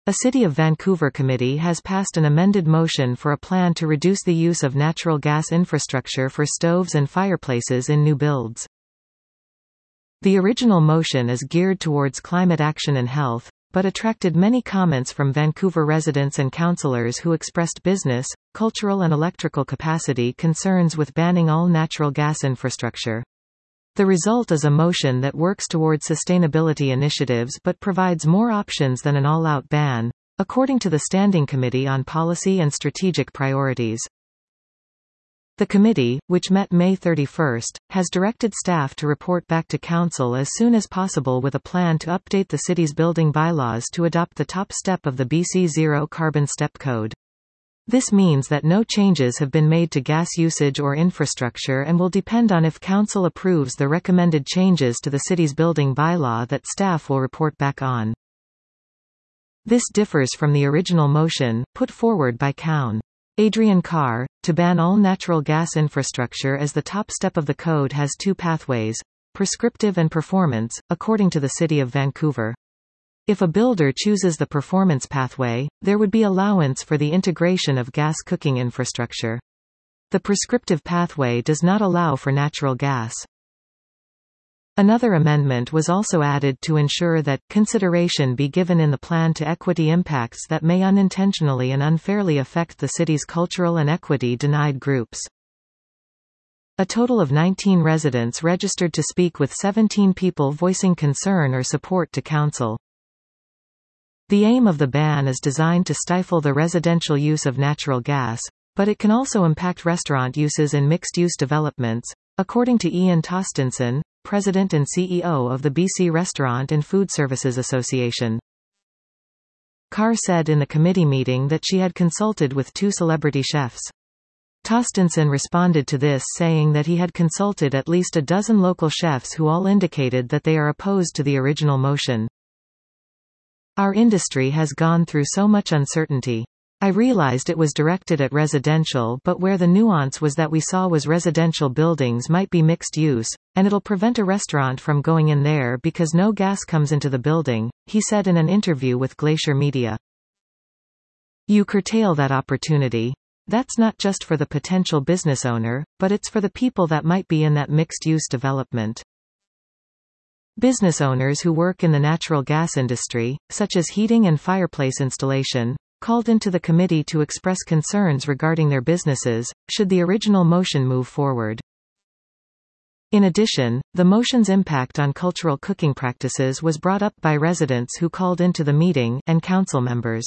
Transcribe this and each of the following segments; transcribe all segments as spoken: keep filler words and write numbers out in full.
A City of Vancouver committee has passed an amended motion for a plan to reduce the use of natural gas infrastructure for stoves and fireplaces in new builds. The original motion is geared towards climate action and health, but attracted many comments from Vancouver residents and councillors who expressed business, cultural and electrical capacity concerns with banning all natural gas infrastructure. The result is a motion that works towards sustainability initiatives but provides more options than an all-out ban, according to the Standing Committee on Policy and Strategic Priorities. The committee, which met May thirty-first, has directed staff to report back to Council as soon as possible with a plan to update the city's building bylaws to adopt the top step of the B C Zero Carbon Step Code. This means that no changes have been made to gas usage or infrastructure and will depend on if Council approves the recommended changes to the city's building bylaw that staff will report back on. This differs from the original motion, put forward by Coun. Adrian Carr, to ban all natural gas infrastructure as the top step of the code has two pathways, prescriptive and performance, according to the City of Vancouver. If a builder chooses the performance pathway, there would be allowance for the integration of gas cooking infrastructure. The prescriptive pathway does not allow for natural gas. Another amendment was also added to ensure that consideration be given in the plan to equity impacts that may unintentionally and unfairly affect the city's cultural and equity-denied groups. A total of nineteen residents registered to speak, with seventeen people voicing concern or support to Council. The aim of the ban is designed to stifle the residential use of natural gas, but it can also impact restaurant uses in mixed-use developments, according to Ian Tostenson, President and C E O of the B C Restaurant and Food Services Association. Carr said in the committee meeting that she had consulted with two celebrity chefs. Tostenson responded to this saying that he had consulted at least a dozen local chefs who all indicated that they are opposed to the original motion. Our industry has gone through so much uncertainty. I realized it was directed at residential, but where the nuance was that we saw was residential buildings might be mixed use, and it'll prevent a restaurant from going in there because no gas comes into the building, he said in an interview with Glacier Media. You curtail that opportunity. That's not just for the potential business owner, but it's for the people that might be in that mixed-use development. Business owners who work in the natural gas industry, such as heating and fireplace installation, called into the committee to express concerns regarding their businesses, should the original motion move forward. In addition, the motion's impact on cultural cooking practices was brought up by residents who called into the meeting, and council members.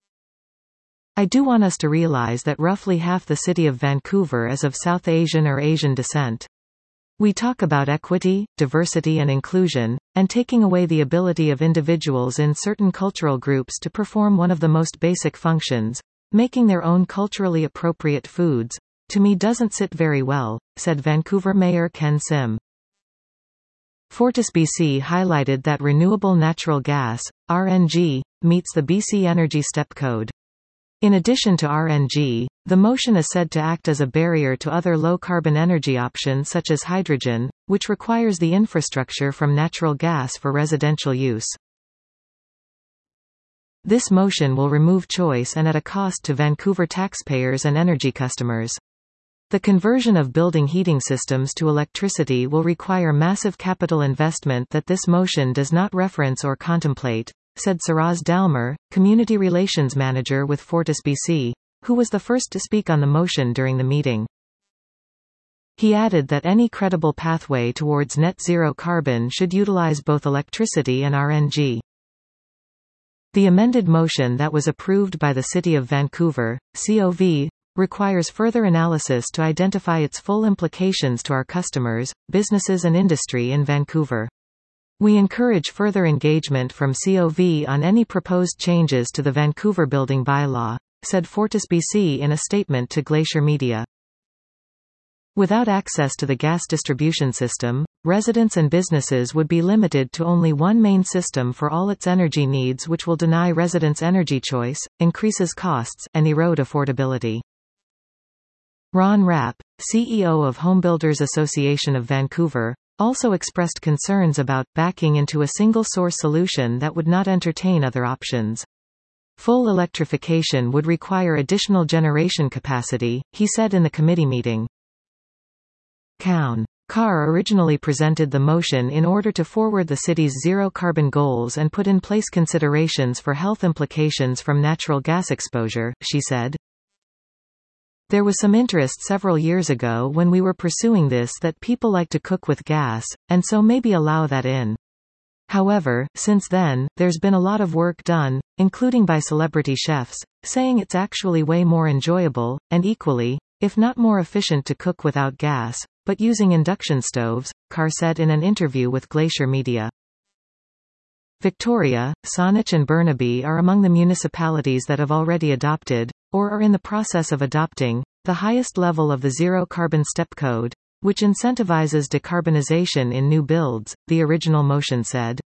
I do want us to realize that roughly half the city of Vancouver is of South Asian or Asian descent. We talk about equity, diversity and inclusion, and taking away the ability of individuals in certain cultural groups to perform one of the most basic functions, making their own culturally appropriate foods, to me doesn't sit very well, said Vancouver Mayor Ken Sim. FortisBC highlighted that renewable natural gas, R N G, meets the B C Energy Step Code. In addition to R N G, the motion is said to act as a barrier to other low-carbon energy options such as hydrogen, which requires the infrastructure from natural gas for residential use. This motion will remove choice and at a cost to Vancouver taxpayers and energy customers. The conversion of building heating systems to electricity will require massive capital investment that this motion does not reference or contemplate, said Saraz Dalmer, Community Relations Manager with FortisBC, who was the first to speak on the motion during the meeting. He added that any credible pathway towards net zero carbon should utilize both electricity and R N G. The amended motion that was approved by the City of Vancouver, C O V, requires further analysis to identify its full implications to our customers, businesses and industry in Vancouver. We encourage further engagement from C O V on any proposed changes to the Vancouver Building Bylaw, said FortisBC in a statement to Glacier Media. Without access to the gas distribution system, residents and businesses would be limited to only one main system for all its energy needs, which will deny residents energy choice, increases costs, and erode affordability. Ron Rapp, C E O of Homebuilders Association of Vancouver, also expressed concerns about backing into a single-source solution that would not entertain other options. Full electrification would require additional generation capacity, he said in the committee meeting. Cown. Carr originally presented the motion in order to forward the city's zero-carbon goals and put in place considerations for health implications from natural gas exposure, she said. There was some interest several years ago when we were pursuing this that people like to cook with gas, and so maybe allow that in. However, since then, there's been a lot of work done, including by celebrity chefs, saying it's actually way more enjoyable, and equally, if not more efficient to cook without gas, but using induction stoves, Carr said in an interview with Glacier Media. Victoria, Saanich and Burnaby are among the municipalities that have already adopted, or are in the process of adopting, the highest level of the zero-carbon step code, which incentivizes decarbonization in new builds, the original motion said.